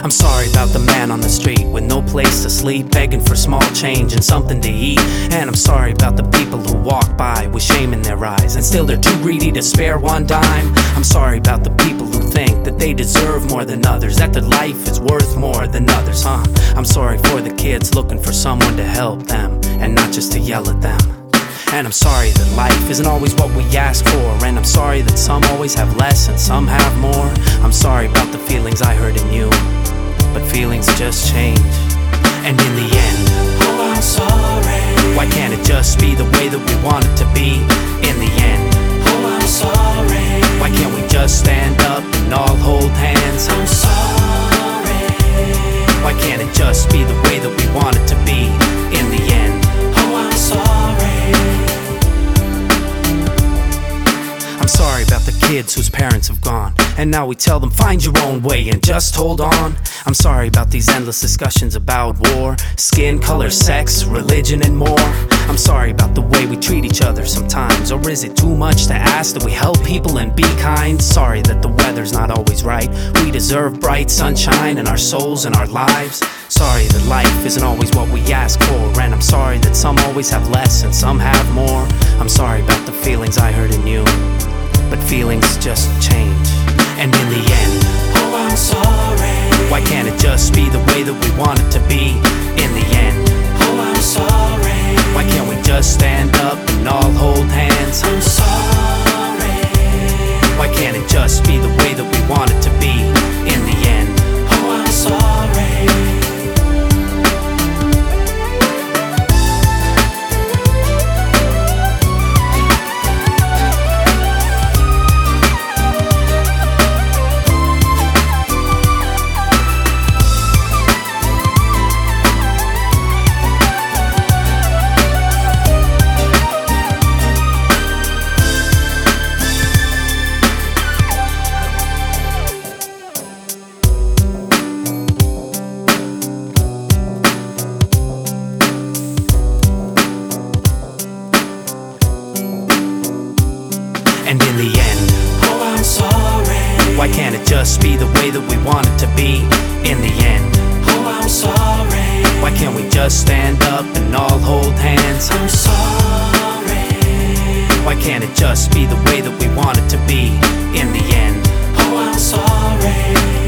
I'm sorry about the man on the street with no place to sleep, begging for small change and something to eat. And I'm sorry about the people who walk by with shame in their eyes and still they're too greedy to spare one dime. I'm sorry about the people who think that they deserve more than others, that their life is worth more than others, I'm sorry for the kids looking for someone to help them and not just to yell at them. And I'm sorry that life isn't always what we ask for, and I'm sorry that some always have less and some have more. I'm sorry about the feelings I hurt in you, but feelings just change. And in the end, oh, I'm sorry. Why can't it just be the way that we want it to be? In the end, oh, I'm sorry. Why can't we just stand up and all hold hands? I'm sorry. Why can't it just be the way that we want it to be? In the end, oh, I'm sorry. I'm sorry about the kids whose parents have gone, and now we tell them find your own way and just hold on. I'm sorry about these endless discussions about war, skin color, sex, religion and more. I'm sorry about the way we treat each other sometimes, or is it too much to ask that we help people and be kind? Sorry that the weather's not always right, we deserve bright sunshine in our souls and our lives. Sorry that life isn't always what we ask for, and I'm sorry that some always have less and some have more. I'm sorry about the feelings I hurt in you, but feelings just change. And in the end, oh, I'm sorry. Why can't it just be the way that we want it to be? In the end, oh, I'm sorry. Why can't we just stand up and all hold hands? I'm sorry. Why can't it just be the way that we want it to be? In the end, oh, I'm sorry. and in the end, oh, I'm sorry. Why can't it just be the way that we want it to be? In the end, oh, I'm sorry. Why can't we just stand up and all hold hands? I'm sorry. Why can't it just be the way that we want it to be? In the end, oh, I'm sorry.